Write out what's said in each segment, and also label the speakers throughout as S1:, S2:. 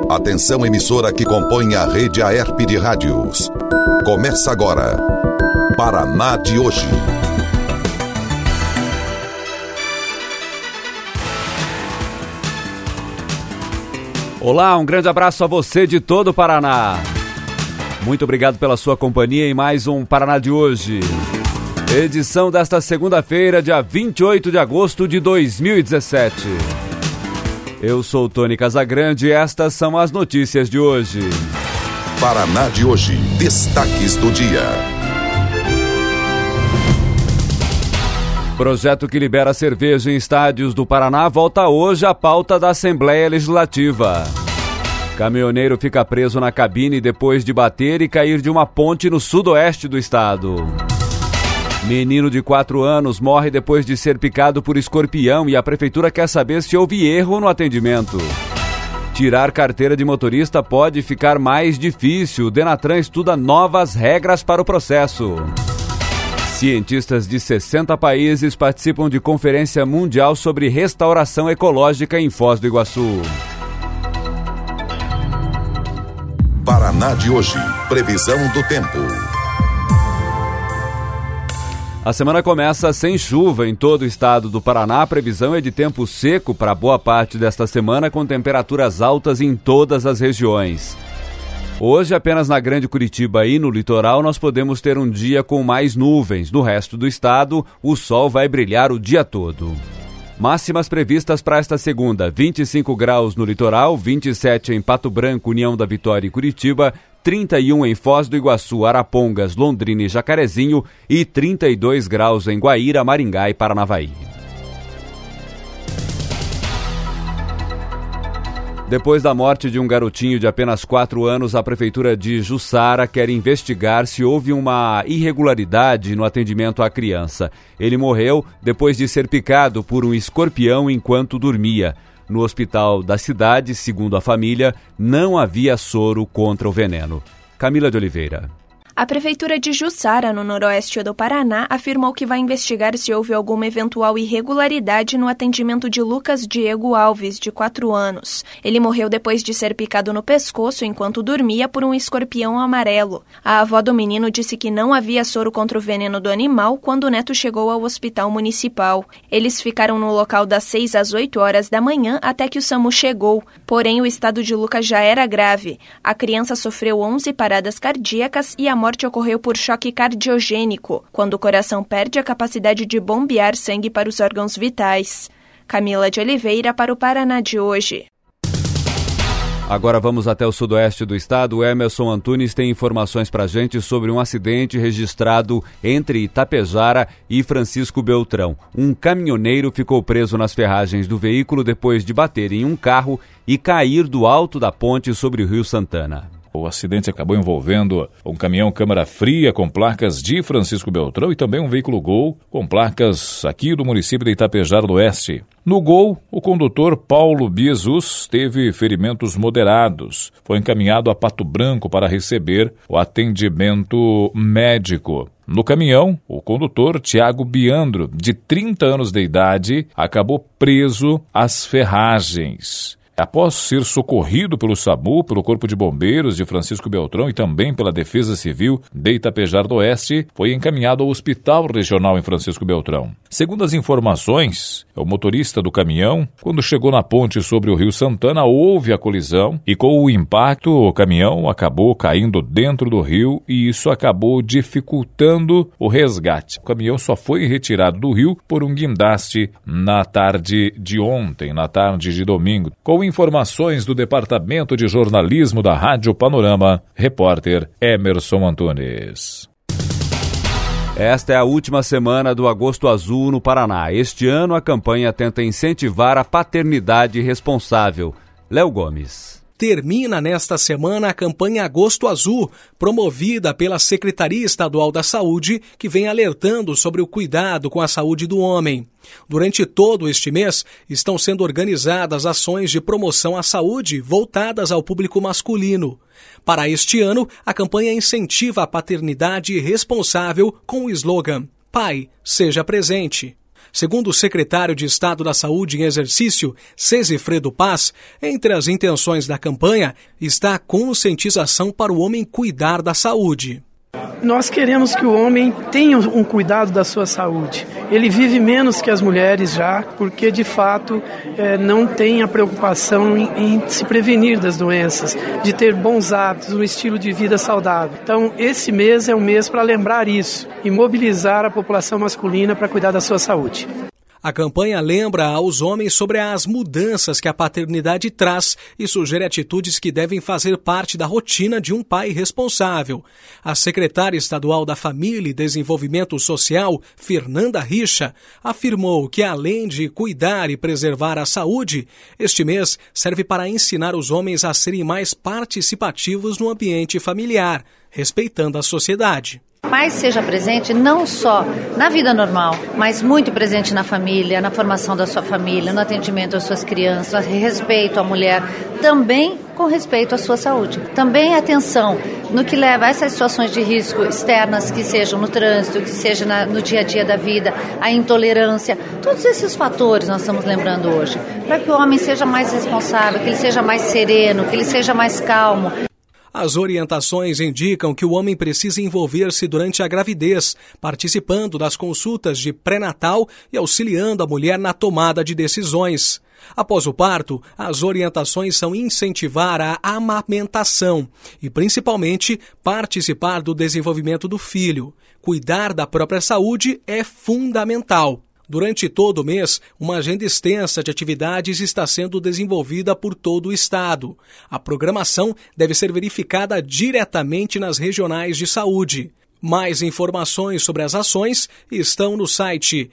S1: Atenção, emissora que compõe a rede AERP de rádios. Começa agora, Paraná de hoje.
S2: Olá, um grande abraço a você de todo o Paraná. Muito obrigado pela sua companhia em mais um Paraná de hoje. Edição desta segunda-feira, dia 28 de agosto de 2017. Eu sou Tony Casagrande e estas são as notícias de hoje.
S1: Paraná de hoje, destaques do dia.
S2: Projeto que libera cerveja em estádios do Paraná volta hoje à pauta da Assembleia Legislativa. Caminhoneiro fica preso na cabine depois de bater e cair de uma ponte no sudoeste do estado. Menino de 4 anos morre depois de ser picado por escorpião e a prefeitura quer saber se houve erro no atendimento. Tirar carteira de motorista pode ficar mais difícil. O Denatran estuda novas regras para o processo. Cientistas de 60 países participam de conferência mundial sobre restauração ecológica em Foz do Iguaçu.
S1: Paraná de hoje, previsão do tempo.
S2: A semana começa sem chuva em todo o estado do Paraná. A previsão é de tempo seco para boa parte desta semana, com temperaturas altas em todas as regiões. Hoje, apenas na Grande Curitiba e no litoral, nós podemos ter um dia com mais nuvens. No resto do estado, o sol vai brilhar o dia todo. Máximas previstas para esta segunda: 25 graus no litoral, 27 em Pato Branco, União da Vitória e Curitiba, 31 em Foz do Iguaçu, Arapongas, Londrina e Jacarezinho e 32 graus em Guaíra, Maringá e Paranavaí. Depois da morte de um garotinho de apenas 4 anos, a Prefeitura de Jussara quer investigar se houve uma irregularidade no atendimento à criança. Ele morreu depois de ser picado por um escorpião enquanto dormia. No hospital da cidade, segundo a família, não havia soro contra o veneno. Camila de Oliveira.
S3: A Prefeitura de Jussara, no noroeste do Paraná, afirmou que vai investigar se houve alguma eventual irregularidade no atendimento de Lucas Diego Alves, de 4 anos. Ele morreu depois de ser picado no pescoço enquanto dormia por um escorpião amarelo. A avó do menino disse que não havia soro contra o veneno do animal quando o neto chegou ao hospital municipal. Eles ficaram no local das 6 às 8 horas da manhã até que o SAMU chegou. Porém, o estado de Lucas já era grave. A criança sofreu 11 paradas cardíacas e a morte ocorreu por choque cardiogênico, quando o coração perde a capacidade de bombear sangue para os órgãos vitais. Camila de Oliveira para o Paraná de hoje.
S2: Agora vamos até o sudoeste do estado. O Emerson Antunes tem informações para a gente sobre um acidente registrado entre Itapejara e Francisco Beltrão. Um caminhoneiro ficou preso nas ferragens do veículo depois de bater em um carro e cair do alto da ponte sobre o Rio Santana.
S4: O acidente acabou envolvendo um caminhão câmara fria com placas de Francisco Beltrão e também um veículo Gol com placas aqui do município de Itapejara do Oeste. No Gol, o condutor Paulo Biezus teve ferimentos moderados. Foi encaminhado a Pato Branco para receber o atendimento médico. No caminhão, o condutor Tiago Biandro, de 30 anos de idade, acabou preso às ferragens. Após ser socorrido pelo SAMU, pelo Corpo de Bombeiros de Francisco Beltrão e também pela Defesa Civil de Itapejara do Oeste, foi encaminhado ao Hospital Regional em Francisco Beltrão. Segundo as informações, o motorista do caminhão, quando chegou na ponte sobre o Rio Santana, houve a colisão e com o impacto o caminhão acabou caindo dentro do rio e isso acabou dificultando o resgate. O caminhão só foi retirado do rio por um guindaste na tarde de ontem, na tarde de domingo. Com informações do Departamento de Jornalismo da Rádio Panorama, repórter Emerson Antunes.
S2: Esta é a última semana do Agosto Azul no Paraná. Este ano a campanha tenta incentivar a paternidade responsável. Léo Gomes.
S5: Termina nesta semana a campanha Agosto Azul, promovida pela Secretaria Estadual da Saúde, que vem alertando sobre o cuidado com a saúde do homem. Durante todo este mês, estão sendo organizadas ações de promoção à saúde voltadas ao público masculino. Para este ano, a campanha incentiva a paternidade responsável com o slogan "Pai, seja presente". Segundo o secretário de Estado da Saúde em exercício, Cesifredo Paz, entre as intenções da campanha está a conscientização para o homem cuidar da saúde.
S6: Nós queremos que o homem tenha um cuidado da sua saúde. Ele vive menos que as mulheres já, porque de fato não tem a preocupação em se prevenir das doenças, de ter bons hábitos, um estilo de vida saudável. Então esse mês é um mês para lembrar isso e mobilizar a população masculina para cuidar da sua saúde.
S5: A campanha lembra aos homens sobre as mudanças que a paternidade traz e sugere atitudes que devem fazer parte da rotina de um pai responsável. A secretária estadual da Família e Desenvolvimento Social, Fernanda Richa, afirmou que, além de cuidar e preservar a saúde, este mês serve para ensinar os homens a serem mais participativos no ambiente familiar, respeitando a sociedade.
S7: Pai seja presente não só na vida normal, mas muito presente na família, na formação da sua família, no atendimento às suas crianças, respeito à mulher, também com respeito à sua saúde. Também atenção no que leva a essas situações de risco externas, que sejam no trânsito, que seja no dia a dia da vida, a intolerância. Todos esses fatores nós estamos lembrando hoje, para que o homem seja mais responsável, que ele seja mais sereno, que ele seja mais calmo.
S5: As orientações indicam que o homem precisa envolver-se durante a gravidez, participando das consultas de pré-natal e auxiliando a mulher na tomada de decisões. Após o parto, as orientações são incentivar a amamentação e, principalmente, participar do desenvolvimento do filho. Cuidar da própria saúde é fundamental. Durante todo o mês, uma agenda extensa de atividades está sendo desenvolvida por todo o estado. A programação deve ser verificada diretamente nas regionais de saúde. Mais informações sobre as ações estão no site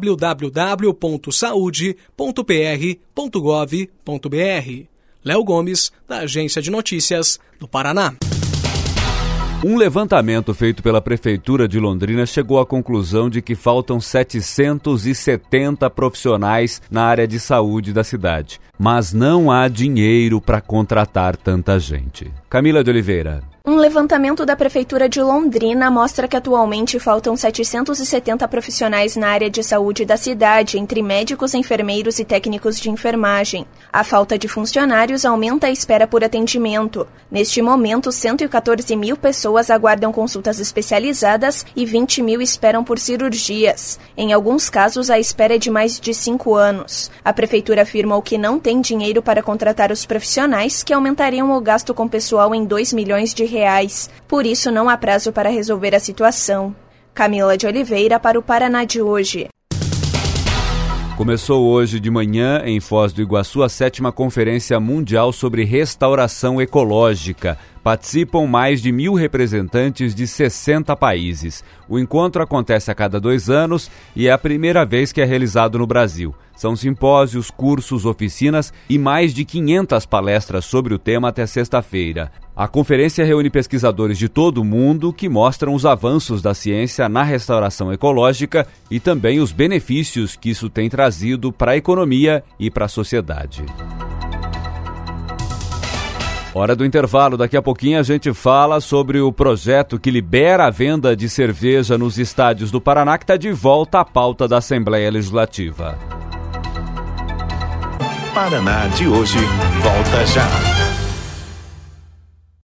S5: www.saude.pr.gov.br. Léo Gomes, da Agência de Notícias do Paraná.
S2: Um levantamento feito pela Prefeitura de Londrina chegou à conclusão de que faltam 770 profissionais na área de saúde da cidade. Mas não há dinheiro para contratar tanta gente. Camila de Oliveira.
S3: Um levantamento da Prefeitura de Londrina mostra que atualmente faltam 770 profissionais na área de saúde da cidade, entre médicos, enfermeiros e técnicos de enfermagem. A falta de funcionários aumenta a espera por atendimento. Neste momento, 114 mil pessoas aguardam consultas especializadas e 20 mil esperam por cirurgias. Em alguns casos, a espera é de mais de 5 anos. A Prefeitura afirma que não tem dinheiro para contratar os profissionais, que aumentariam o gasto com pessoal em 2 milhões de reais. Por isso, não há prazo para resolver a situação. Camila de Oliveira para o Paraná de hoje.
S2: Começou hoje de manhã, em Foz do Iguaçu, a 7ª Conferência Mundial sobre Restauração Ecológica. Participam mais de 1.000 representantes de 60 países. O encontro acontece a cada 2 anos e é a primeira vez que é realizado no Brasil. São simpósios, cursos, oficinas e mais de 500 palestras sobre o tema até sexta-feira. A conferência reúne pesquisadores de todo o mundo que mostram os avanços da ciência na restauração ecológica e também os benefícios que isso tem trazido para a economia e para a sociedade. Hora do intervalo, daqui a pouquinho a gente fala sobre o projeto que libera a venda de cerveja nos estádios do Paraná, que está de volta à pauta da Assembleia Legislativa.
S8: Paraná de hoje volta já.